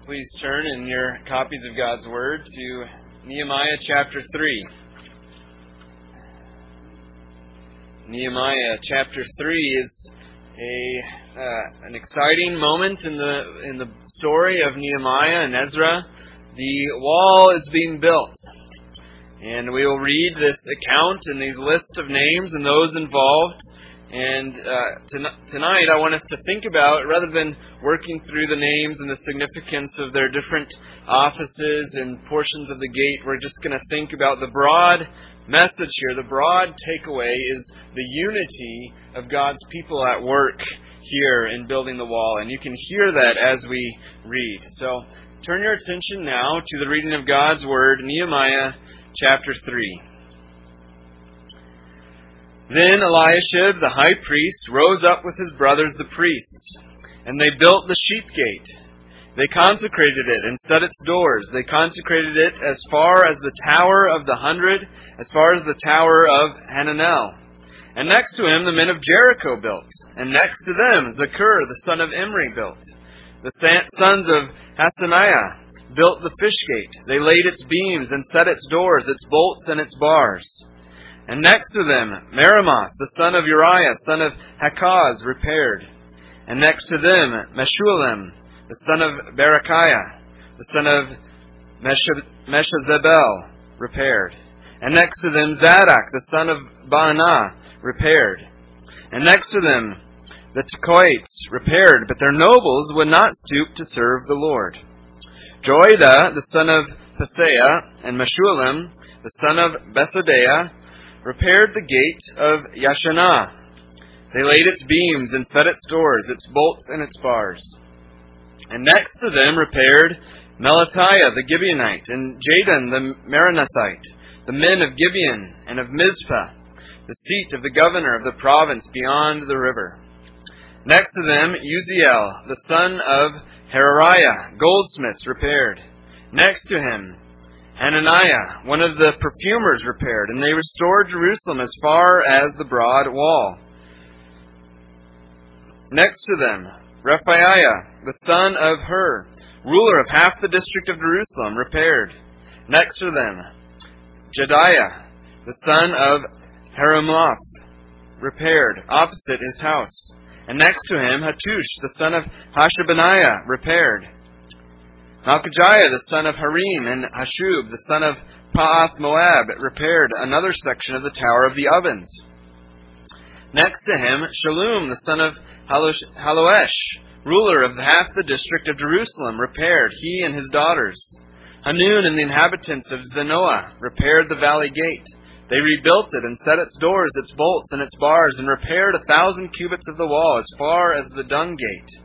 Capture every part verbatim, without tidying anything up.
Please turn in your copies of God's Word to Nehemiah chapter three. Nehemiah chapter three is a uh, an exciting moment in the in the story of Nehemiah and Ezra. The wall is being built, and we will read this account and these lists of names and those involved. And uh, to, tonight I want us to think about, rather than working through the names and the significance of their different offices and portions of the gate, we're just going to think about the broad message here. The broad takeaway is the unity of God's people at work here in building the wall. And you can hear that as we read. So turn your attention now to the reading of God's Word, Nehemiah chapter three. Then Eliashib, the high priest, rose up with his brothers the priests, and they built the sheep gate. They consecrated it and set its doors. They consecrated it as far as the Tower of the Hundred, as far as the Tower of Hananel. And next to him the men of Jericho built, and next to them Zakur, the son of Imri, built. The sons of Hasaniah built the fish gate. They laid its beams and set its doors, its bolts and its bars. And next to them, Meremoth, the son of Uriah, son of Hakaz, repaired. And next to them, Meshullam, the son of Berechiah, the son of Meshezabel, repaired. And next to them, Zadok, the son of Baanah, repaired. And next to them, the Tekoites, repaired, but their nobles would not stoop to serve the Lord. Joiada, the son of Paseah, and Meshullam, the son of Besodeiah, repaired the gate of Yashanah. They laid its beams and set its doors, its bolts and its bars. And next to them repaired Melatiah the Gibeonite, and Jadon the Meronothite, the men of Gibeon and of Mizpah, the seat of the governor of the province beyond the river. Next to them Uziel, the son of Herariah, goldsmiths, repaired. Next to him Hananiah, one of the perfumers, repaired, and they restored Jerusalem as far as the broad wall. Next to them, Rephaiah, the son of Hur, ruler of half the district of Jerusalem, repaired. Next to them, Jediah, the son of Haramoth, repaired, opposite his house. And next to him, Hattush, the son of Hashabaniah, repaired. Malchiah, the son of Harim, and Hashub, the son of Pa'ath Moab, repaired another section of the Tower of the Ovens. Next to him, Shallum, the son of Haloesh, ruler of half the district of Jerusalem, repaired, he and his daughters. Hanun and the inhabitants of Zanoah repaired the valley gate. They rebuilt it and set its doors, its bolts, and its bars, and repaired a thousand cubits of the wall as far as the dung gate.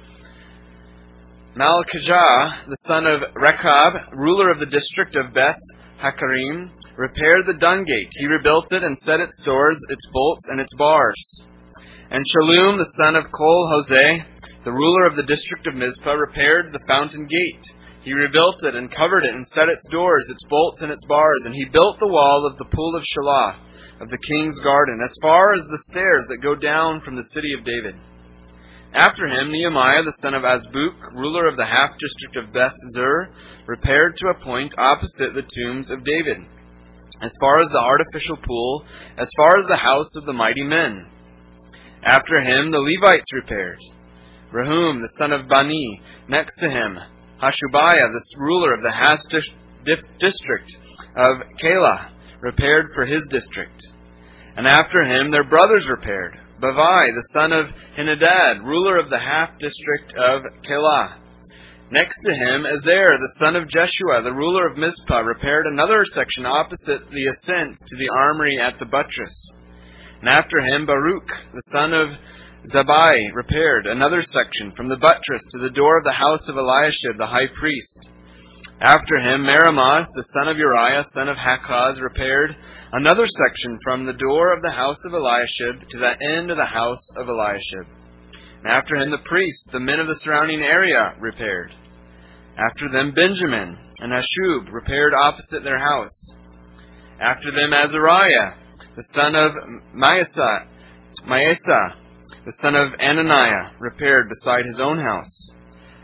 Malchijah, the son of Rechab, ruler of the district of Beth Hakarim, repaired the dung gate. He rebuilt it and set its doors, its bolts, and its bars. And Shallum, the son of Kol Hoseh, the ruler of the district of Mizpah, repaired the fountain gate. He rebuilt it and covered it and set its doors, its bolts, and its bars. And he built the wall of the pool of Shelah, of the king's garden, as far as the stairs that go down from the city of David. After him, Nehemiah, the son of Azbuk, ruler of the half-district of Beth Zur, repaired to a point opposite the tombs of David, as far as the artificial pool, as far as the house of the mighty men. After him, the Levites repaired. Rehum, the son of Bani, next to him, Hashabiah, the ruler of the half-district of Keilah, repaired for his district. And after him, their brothers repaired. Bavai, the son of Henadad, ruler of the half-district of Keilah. Next to him, Ezer, the son of Jeshua, the ruler of Mizpah, repaired another section opposite the ascent to the armory at the buttress. And after him, Baruch, the son of Zabai, repaired another section from the buttress to the door of the house of Eliashib, the high priest. After him, Meremoth, the son of Uriah, son of Hakaz, repaired another section from the door of the house of Eliashib to the end of the house of Eliashib. And after him, the priests, the men of the surrounding area, repaired. After them, Benjamin and Hashub repaired opposite their house. After them, Azariah, the son of Maaseiah, Maaseiah, the son of Ananiah, repaired beside his own house.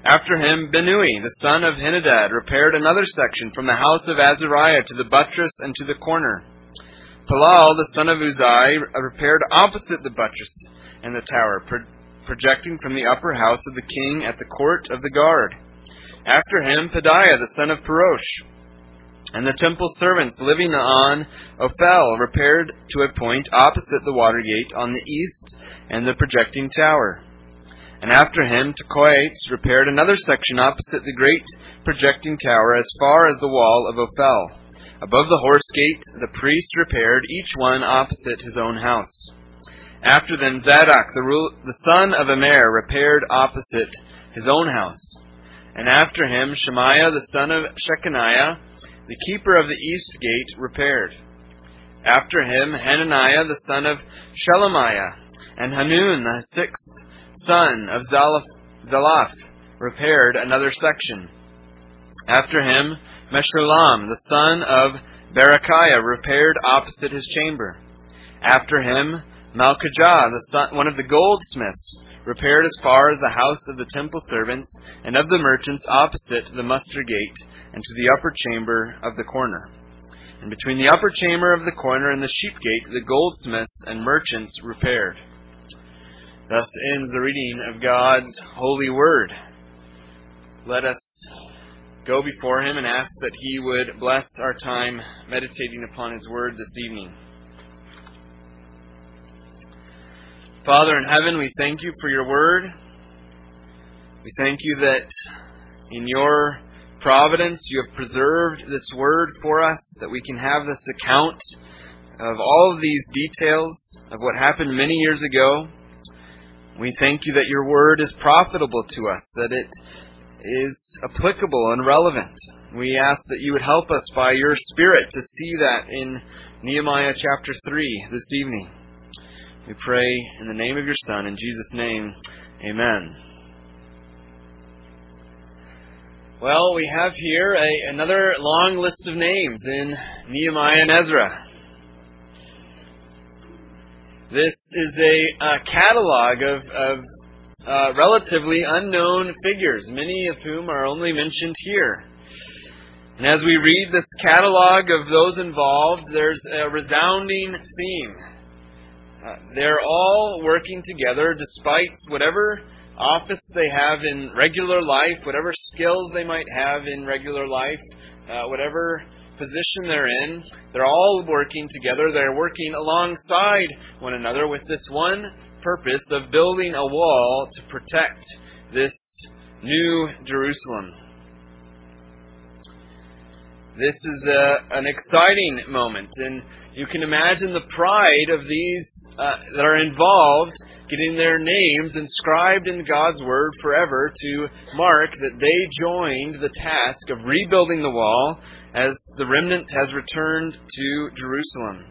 After him, Benui, the son of Henadad, repaired another section from the house of Azariah to the buttress and to the corner. Palal, the son of Uzai, repaired opposite the buttress and the tower, pro- projecting from the upper house of the king at the court of the guard. After him, Pedaiah, the son of Parosh, and the temple servants living on Ophel, repaired to a point opposite the water gate on the east and the projecting tower. And after him, Tekoites repaired another section opposite the great projecting tower as far as the wall of Ophel. Above the horse gate, the priest repaired each one opposite his own house. After them, Zadok, the, rule, the son of Immer, repaired opposite his own house. And after him, Shemaiah, the son of Shechaniah, the keeper of the east gate, repaired. After him, Hananiah, the son of Shelemiah, and Hanun, the sixth son of Zalaph, repaired another section. After him, Meshullam, the son of Berechiah, repaired opposite his chamber. After him, Malchijah, the son, one of the goldsmiths, repaired as far as the house of the temple servants and of the merchants opposite the muster gate and to the upper chamber of the corner. And between the upper chamber of the corner and the sheep gate, the goldsmiths and merchants repaired. Thus ends the reading of God's holy word. Let us go before him and ask that he would bless our time meditating upon his word this evening. Father in heaven, we thank you for your word. We thank you that in your providence you have preserved this word for us, that we can have this account of all of these details of what happened many years ago. We thank you that your word is profitable to us, that it is applicable and relevant. We ask that you would help us by your Spirit to see that in Nehemiah chapter three this evening. We pray in the name of your Son, in Jesus' name, amen. Well, we have here a, another long list of names in Nehemiah and Ezra. This is a, a catalog of, of uh, relatively unknown figures, many of whom are only mentioned here. And as we read this catalog of those involved, there's a resounding theme. Uh, they're all working together despite whatever office they have in regular life, whatever skills they might have in regular life, uh, whatever position they're in. They're all working together. They're working alongside one another with this one purpose of building a wall to protect this new Jerusalem. This is a, an exciting moment, and you can imagine the pride of these uh, that are involved getting their names inscribed in God's Word forever to mark that they joined the task of rebuilding the wall as the remnant has returned to Jerusalem.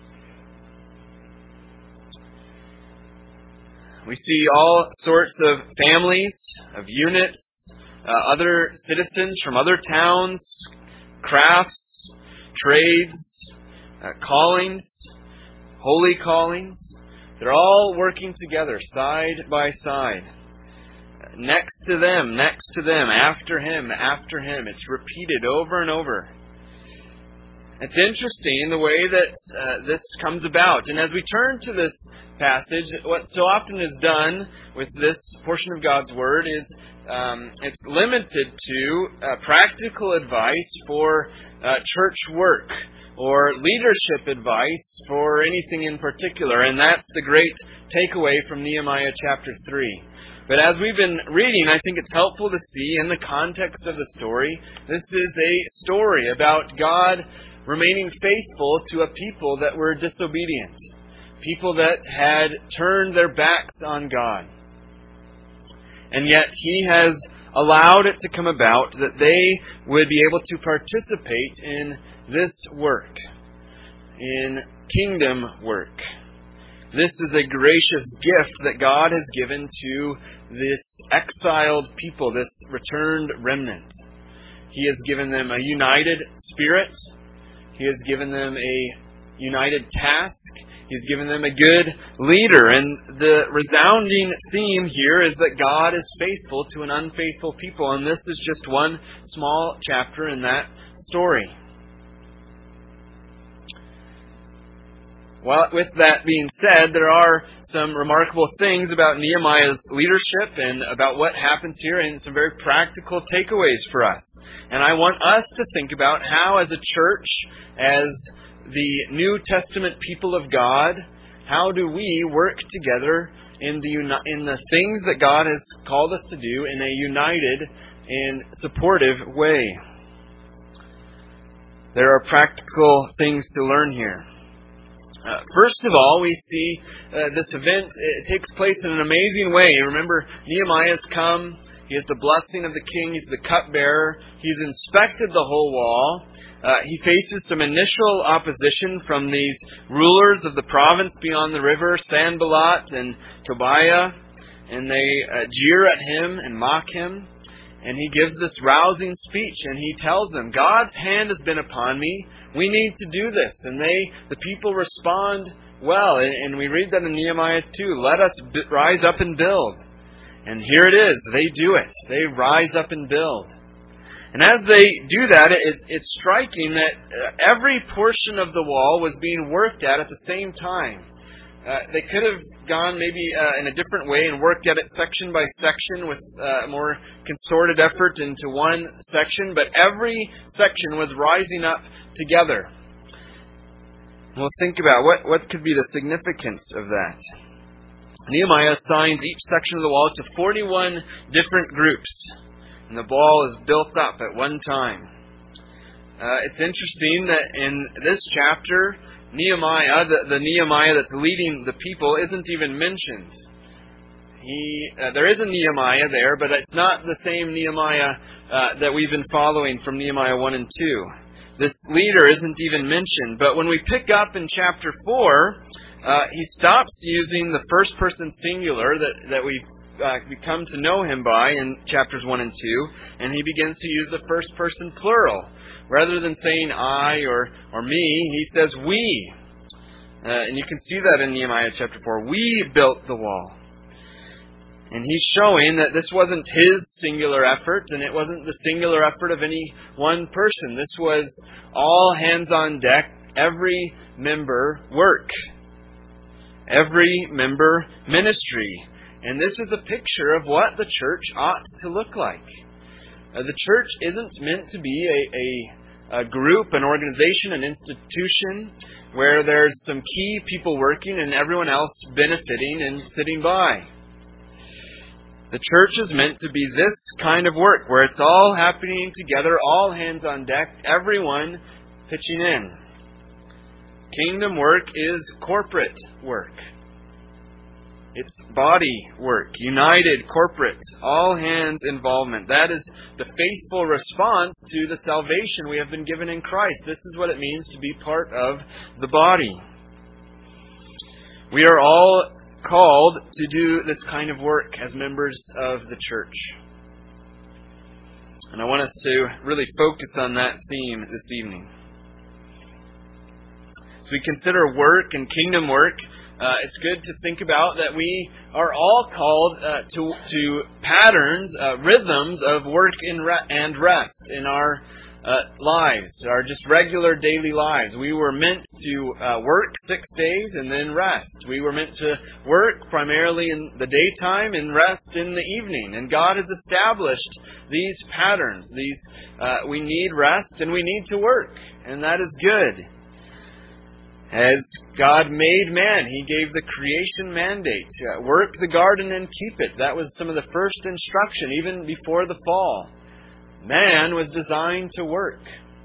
We see all sorts of families, of units, uh, other citizens from other towns, crafts, trades, uh, callings, holy callings. They're all working together side by side. Next to them, next to them, after him, after him. It's repeated over and over. It's interesting the way that uh, this comes about. And as we turn to this passage, what so often is done with this portion of God's Word is um, it's limited to uh, practical advice for uh, church work or leadership advice for anything in particular. And that's the great takeaway from Nehemiah chapter three. But as we've been reading, I think it's helpful to see in the context of the story, this is a story about God remaining faithful to a people that were disobedient, people that had turned their backs on God. And yet He has allowed it to come about that they would be able to participate in this work, in kingdom work. This is a gracious gift that God has given to this exiled people, this returned remnant. He has given them a united spirit. He has given them a united task. He's given them a good leader. And the resounding theme here is that God is faithful to an unfaithful people. And this is just one small chapter in that story. Well, with that being said, there are some remarkable things about Nehemiah's leadership and about what happens here, and some very practical takeaways for us. And I want us to think about how, as a church, as the New Testament people of God, how do we work together in the uni- in the things that God has called us to do in a united and supportive way. There are practical things to learn here. Uh, first of all, we see uh, this event, it takes place in an amazing way. Remember, Nehemiah's come, he has the blessing of the king, he's the cupbearer, he's inspected the whole wall. Uh, he faces some initial opposition from these rulers of the province beyond the river, Sanballat and Tobiah, and they uh, jeer at him and mock him. And he gives this rousing speech, and he tells them, God's hand has been upon me. We need to do this. And they, the people respond well. And, and we read that in Nehemiah two. Let us b- rise up and build. And here it is. They do it. They rise up and build. And as they do that, it, it's striking that every portion of the wall was being worked at at the same time. Uh, they could have gone maybe uh, in a different way and worked at it section by section with uh, more concerted effort into one section, but every section was rising up together. We'll think about what, what could be the significance of that. Nehemiah assigns each section of the wall to forty-one different groups, and the wall is built up at one time. Uh, it's interesting that in this chapter, Nehemiah, the, the Nehemiah that's leading the people, isn't even mentioned. He, uh, there is a Nehemiah there, but it's not the same Nehemiah uh, that we've been following from Nehemiah one and two. This leader isn't even mentioned. But when we pick up in chapter four, uh, he stops using the first person singular that, that we uh, we come to know him by in chapters one and two, and he begins to use the first person plural. Rather than saying I or, or me, he says we. Uh, and you can see that in Nehemiah chapter four. We built the wall. And he's showing that this wasn't his singular effort, and it wasn't the singular effort of any one person. This was all hands on deck, every member work, every member ministry. And this is a picture of what the church ought to look like. Uh, the church isn't meant to be a, a, a group, an organization, an institution where there's some key people working and everyone else benefiting and sitting by. The church is meant to be this kind of work where it's all happening together, all hands on deck, everyone pitching in. Kingdom work is corporate work. It's body work, united, corporate, all hands involvement. That is the faithful response to the salvation we have been given in Christ. This is what it means to be part of the body. We are all called to do this kind of work as members of the church. And I want us to really focus on that theme this evening. As we consider work and kingdom work, Uh, it's good to think about that we are all called uh, to to patterns, uh, rhythms of work and, re- and rest in our uh, lives, our just regular daily lives. We were meant to uh, work six days and then rest. We were meant to work primarily in the daytime and rest in the evening. And God has established these patterns. These uh, we need rest and we need to work, and that is good. As God made man, He gave the creation mandate. Uh, work the garden and keep it. That was some of the first instruction, even before the fall. Man was designed to work.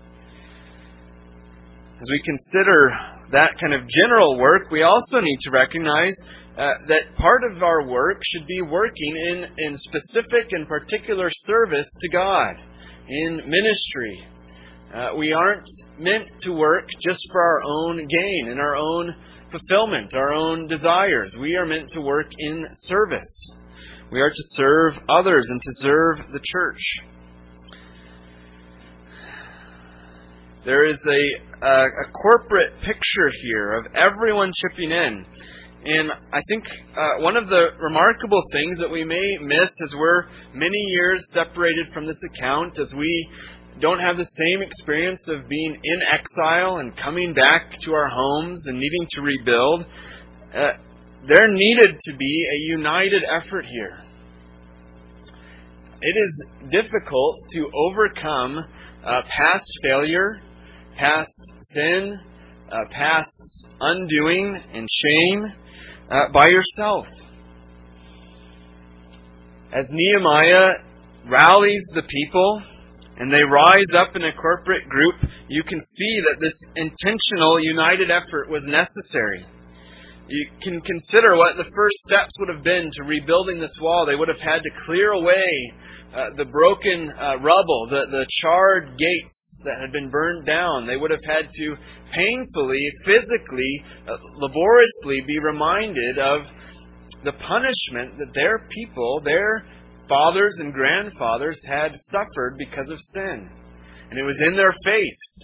As we consider that kind of general work, we also need to recognize uh, that part of our work should be working in, in specific and particular service to God, in ministry. Uh, we aren't meant to work just for our own gain and our own fulfillment, our own desires. We are meant to work in service. We are to serve others and to serve the church. There is a, a, a corporate picture here of everyone chipping in. And I think uh, one of the remarkable things that we may miss as we're many years separated from this account, as we don't have the same experience of being in exile and coming back to our homes and needing to rebuild, uh, there needed to be a united effort here. It is difficult to overcome uh, past failure, past sin, uh, past undoing and shame uh, by yourself. As Nehemiah rallies the people and they rise up in a corporate group, you can see that this intentional, united effort was necessary. You can consider what the first steps would have been to rebuilding this wall. They would have had to clear away uh, the broken uh, rubble, the, the charred gates that had been burned down. They would have had to painfully, physically, uh, laboriously be reminded of the punishment that their people, their fathers and grandfathers had suffered because of sin. And it was in their face.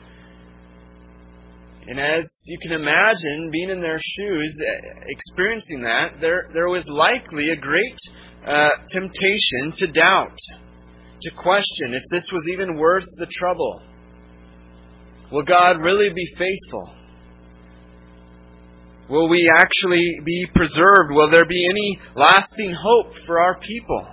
And as you can imagine, being in their shoes, experiencing that, there there was likely a great uh, temptation to doubt, to question if this was even worth the trouble. Will God really be faithful? Will we actually be preserved? Will there be any lasting hope for our people?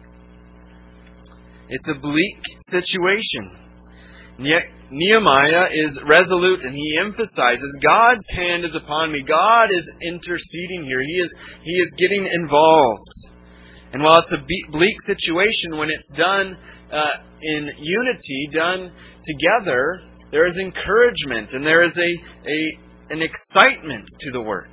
It's a bleak situation. And yet Nehemiah is resolute and he emphasizes God's hand is upon me. God is interceding here. He is He is getting involved. And while it's a bleak situation, when it's done uh, in unity, done together, there is encouragement and there is a, a an excitement to the work.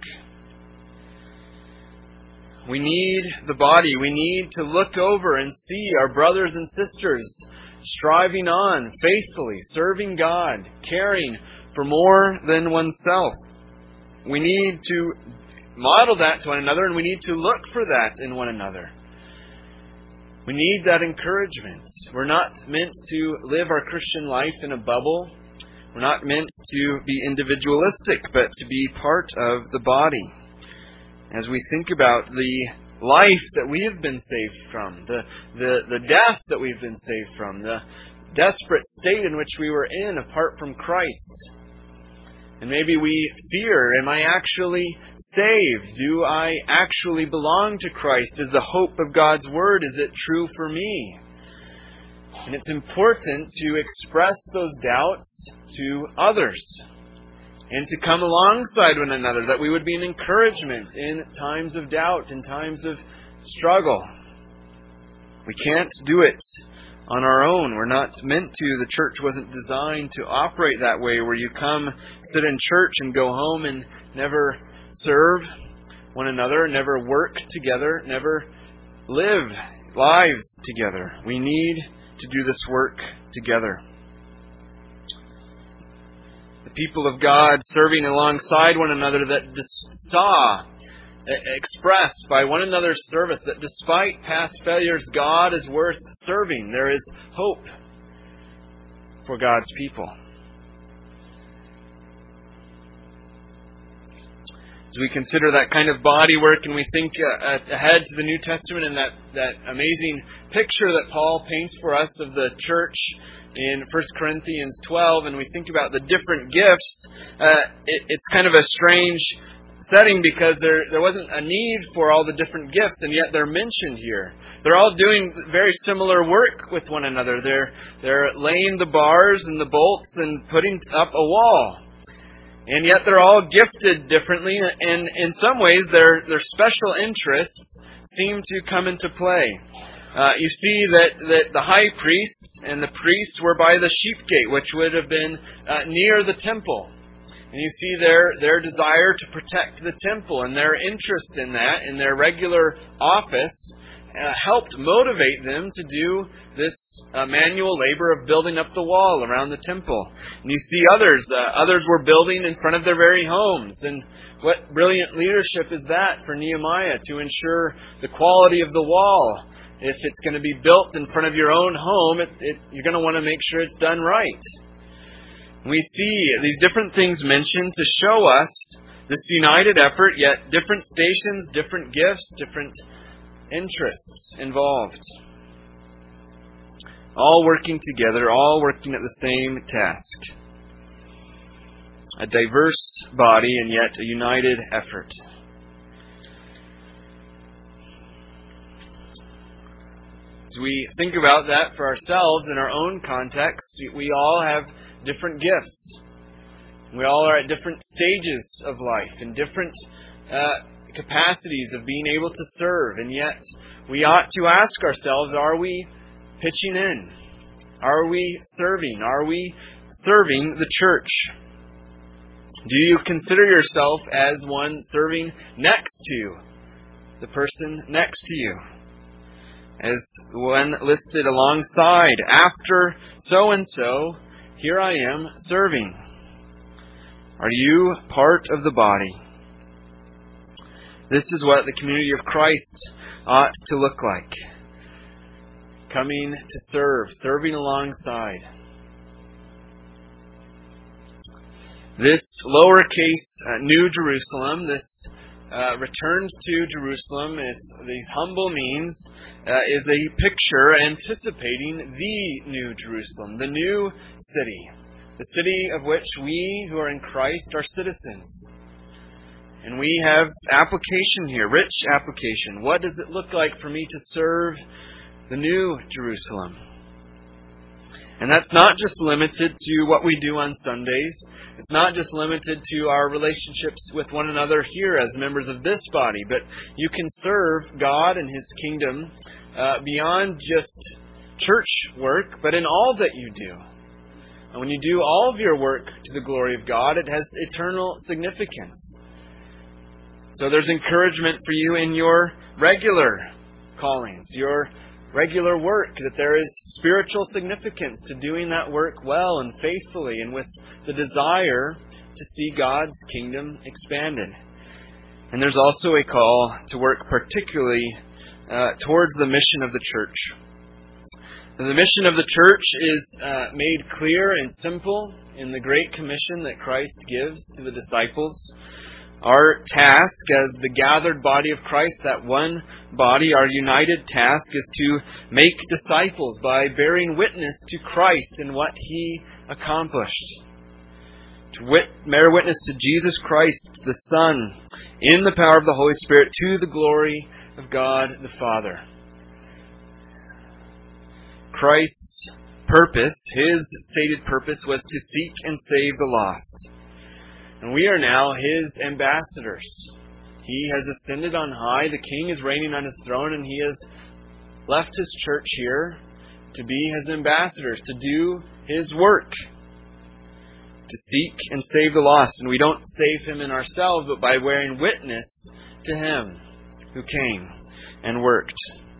We need the body. We need to look over and see our brothers and sisters striving on faithfully, serving God, caring for more than oneself. We need to model that to one another, and we need to look for that in one another. We need that encouragement. We're not meant to live our Christian life in a bubble. We're not meant to be individualistic, but to be part of the body. As we think about the life that we have been saved from, the, the, the death that we've been saved from, the desperate state in which we were in apart from Christ. And maybe we fear, am I actually saved? Do I actually belong to Christ? Is the hope of God's Word, is it true for me? And it's important to express those doubts to others and to come alongside one another, that we would be an encouragement in times of doubt, in times of struggle. We can't do it on our own. We're not meant to. The church wasn't designed to operate that way, where you come, sit in church, and go home and never serve one another, never work together, never live lives together. We need to do this work together. The people of God serving alongside one another that dis- saw, expressed by one another's service, that despite past failures, God is worth serving. There is hope for God's people. As we consider that kind of body work and we think uh, ahead to the New Testament and that, that amazing picture that Paul paints for us of the church in First Corinthians twelve, and we think about the different gifts, uh, it, it's kind of a strange setting because there there wasn't a need for all the different gifts, and yet they're mentioned here. They're all doing very similar work with one another. They're they're laying the bars and the bolts and putting up a wall. And yet they're all gifted differently, and in some ways their their special interests seem to come into play. Uh, you see that, that the high priest and the priests were by the sheep gate, which would have been uh, near the temple. And you see their, their desire to protect the temple, and their interest in that, in their regular office, uh, helped motivate them to do this uh, manual labor of building up the wall around the temple. And you see others, uh, others were building in front of their very homes. And what brilliant leadership is that for Nehemiah to ensure the quality of the wall? If it's going to be built in front of your own home, it, it, you're going to want to make sure it's done right. We see these different things mentioned to show us this united effort, yet different stations, different gifts, different interests involved. All working together, all working at the same task. A diverse body and yet a united effort. As we think about that for ourselves in our own context, we all have different gifts. We all are at different stages of life and different uh, capacities of being able to serve. And yet we ought to ask ourselves, are we pitching in? Are we serving? Are we serving the church? Do you consider yourself as one serving next to the person next to you? As one listed alongside, after so-and-so, here I am serving. Are you part of the body? This is what the community of Christ ought to look like. Coming to serve, serving alongside. This lowercase uh, New Jerusalem, this uh, returns to Jerusalem, is, these humble means, uh, is a picture anticipating the New Jerusalem, the new city, the city of which we who are in Christ are citizens. And we have application here, rich application. What does it look like for me to serve the New Jerusalem? And that's not just limited to what we do on Sundays. It's not just limited to our relationships with one another here as members of this body. But you can serve God and His kingdom uh, beyond just church work, but in all that you do. And when you do all of your work to the glory of God, it has eternal significance. So there's encouragement for you in your regular callings, your regular work, that there is spiritual significance to doing that work well and faithfully and with the desire to see God's kingdom expanded. And there's also a call to work particularly uh, towards the mission of the church. And the mission of the church is uh, made clear and simple in the Great Commission that Christ gives to the disciples. Our task as the gathered body of Christ, that one body, our united task is to make disciples by bearing witness to Christ and what He accomplished. To wit- bear witness to Jesus Christ, the Son, in the power of the Holy Spirit, to the glory of God the Father. Christ's purpose, His stated purpose, was to seek and save the lost. And we are now His ambassadors. He has ascended on high. The King is reigning on His throne, and He has left His church here to be His ambassadors, to do His work, to seek and save the lost. And we don't save Him in ourselves, but by bearing witness to Him who came and worked.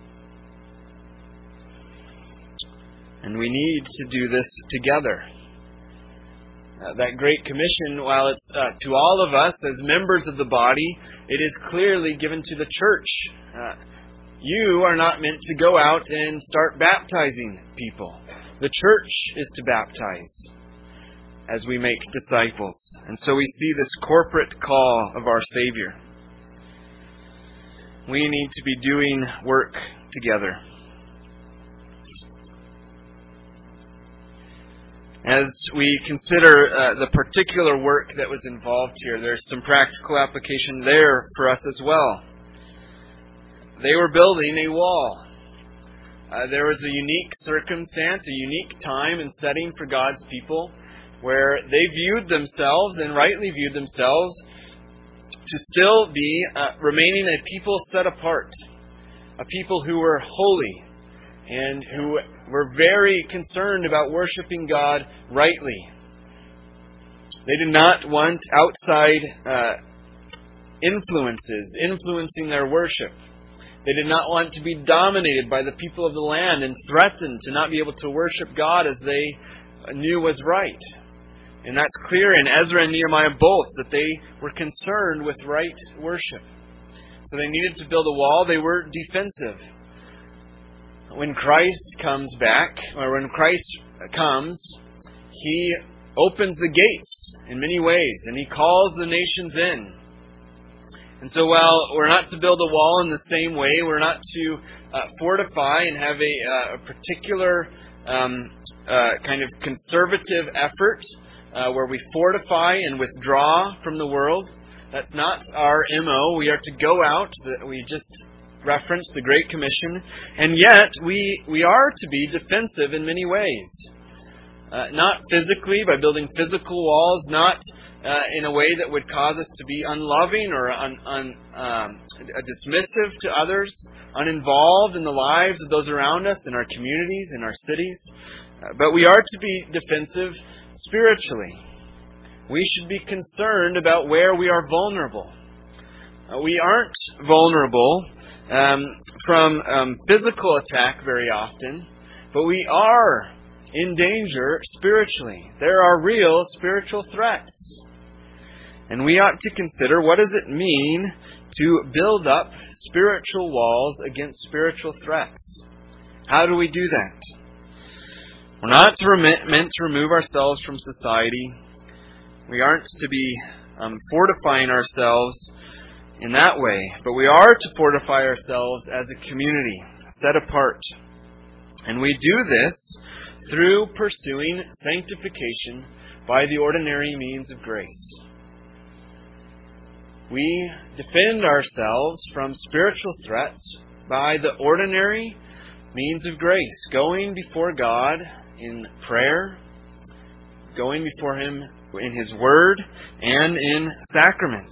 And we need to do this together. Uh, that Great Commission, while it's uh, to all of us as members of the body, it is clearly given to the church. Uh, you are not meant to go out and start baptizing people. The church is to baptize as we make disciples. And so we see this corporate call of our Savior. We need to be doing work together. As we consider uh, the particular work that was involved here, there's some practical application there for us as well. They were building a wall. Uh, there was a unique circumstance, a unique time and setting for God's people where they viewed themselves, and rightly viewed themselves, to still be uh, remaining a people set apart, a people who were holy, and who were very concerned about worshiping God rightly. They did not want outside uh, influences influencing their worship. They did not want to be dominated by the people of the land and threatened to not be able to worship God as they knew was right. And that's clear in Ezra and Nehemiah both, that they were concerned with right worship. So they needed to build a wall. They were defensive. When Christ comes back, or when Christ comes, He opens the gates in many ways, and He calls the nations in. And so while we're not to build a wall in the same way, we're not to uh, fortify and have a, uh, a particular um, uh, kind of conservative effort uh, where we fortify and withdraw from the world. That's not our M O. We are to go out. We just referenced the Great Commission. And yet, we, we are to be defensive in many ways. Uh, not physically, by building physical walls, not uh, in a way that would cause us to be unloving or un, un, um, dismissive to others, uninvolved in the lives of those around us, in our communities, in our cities. Uh, but we are to be defensive spiritually. We should be concerned about where we are vulnerable. Uh, we aren't vulnerable um, from um, physical attack very often, but we are in danger spiritually. There are real spiritual threats. And we ought to consider, what does it mean to build up spiritual walls against spiritual threats? How do we do that? We're not to rem- meant to remove ourselves from society. We aren't to be um, fortifying ourselves in that way, but we are to fortify ourselves as a community, set apart. And we do this through pursuing sanctification by the ordinary means of grace. We defend ourselves from spiritual threats by the ordinary means of grace, going before God in prayer, going before Him in His Word, and in sacrament.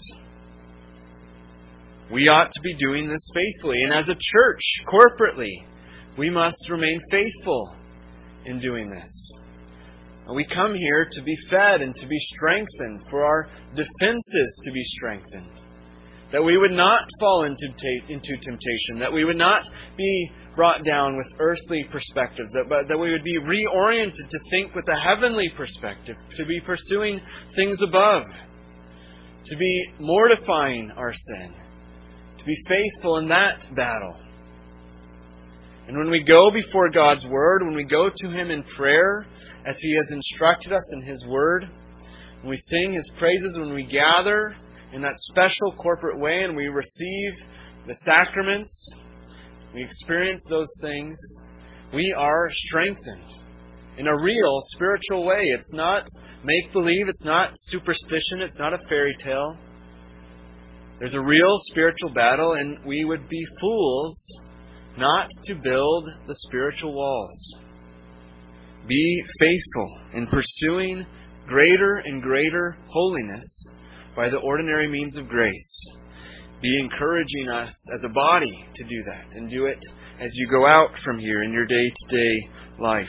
We ought to be doing this faithfully, and as a church, corporately, we must remain faithful in doing this. We come here to be fed and to be strengthened, for our defenses to be strengthened. That we would not fall into, into temptation, that we would not be brought down with earthly perspectives, that, but that we would be reoriented to think with a heavenly perspective, to be pursuing things above, to be mortifying our sin, to be faithful in that battle. And when we go before God's Word, when we go to Him in prayer, as He has instructed us in His Word, when we sing His praises, when we gather in that special corporate way and we receive the sacraments, we experience those things, we are strengthened in a real spiritual way. It's not make-believe, it's not superstition, it's not a fairy tale. There's a real spiritual battle, and we would be fools not to build the spiritual walls. Be faithful in pursuing greater and greater holiness by the ordinary means of grace. Be encouraging us as a body to do that, and do it as you go out from here in your day-to-day life.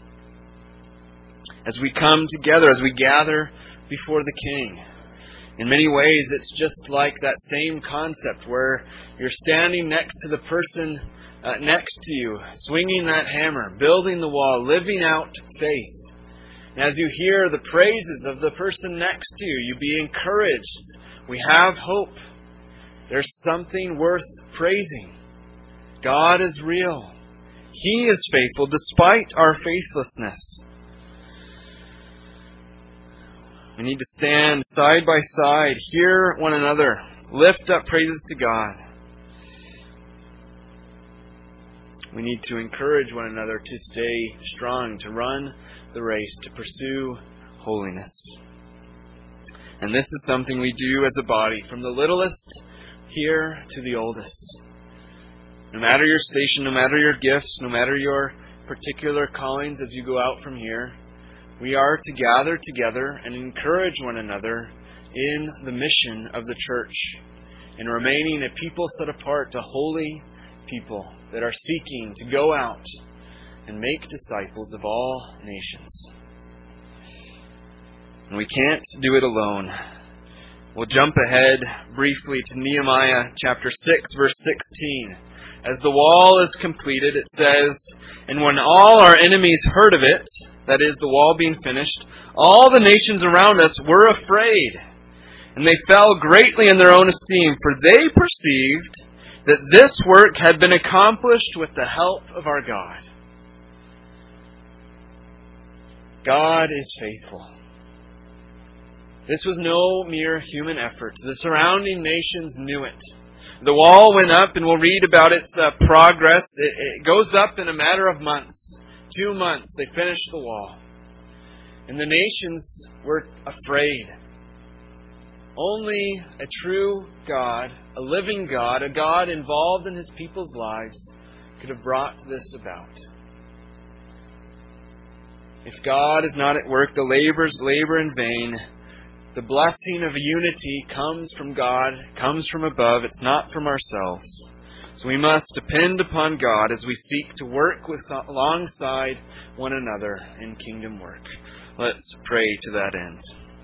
As we come together, as we gather before the King, in many ways it's just like that same concept where you're standing next to the person Uh, next to you, swinging that hammer, building the wall, living out faith. And as you hear the praises of the person next to you, you be encouraged. We have hope. There's something worth praising. God is real. He is faithful despite our faithlessness. We need to stand side by side, hear one another, lift up praises to God. We need to encourage one another to stay strong, to run the race, to pursue holiness. And this is something we do as a body, from the littlest here to the oldest. No matter your station, no matter your gifts, no matter your particular callings as you go out from here, we are to gather together and encourage one another in the mission of the church, in remaining a people set apart, a holy people that are seeking to go out and make disciples of all nations. And we can't do it alone. We'll jump ahead briefly to Nehemiah chapter six, verse sixteen. As the wall is completed, it says, "And when all our enemies heard of it," that is, the wall being finished, "all the nations around us were afraid, and they fell greatly in their own esteem, for they perceived that this work had been accomplished with the help of our God." God is faithful. This was no mere human effort. The surrounding nations knew it. The wall went up, and we'll read about its uh, progress. It, it goes up in a matter of months. Two months, they finished the wall. And the nations were afraid. Only a true God, a living God, a God involved in His people's lives, could have brought this about. If God is not at work, the laborers labor in vain. The blessing of unity comes from God, comes from above. It's not from ourselves. So we must depend upon God as we seek to work with alongside one another in kingdom work. Let's pray to that end.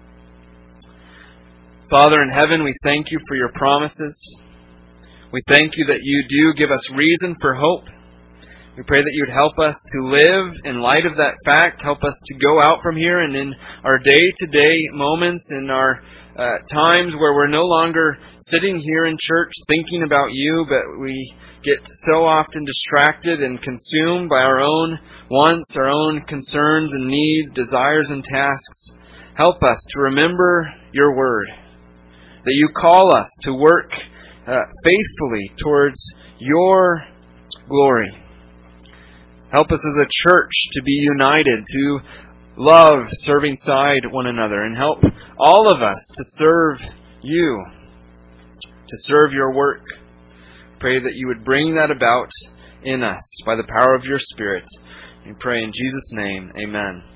Father in heaven, we thank You for Your promises. We thank You that You do give us reason for hope. We pray that You would help us to live in light of that fact. Help us to go out from here and in our day-to-day moments, in our uh, times where we're no longer sitting here in church thinking about You, but we get so often distracted and consumed by our own wants, our own concerns and needs, desires and tasks. Help us to remember Your Word, that You call us to work uh, faithfully towards Your glory. Help us as a church to be united, to love serving side one another, and help all of us to serve You, to serve Your work. Pray that You would bring that about in us by the power of Your Spirit. We pray in Jesus' name, amen.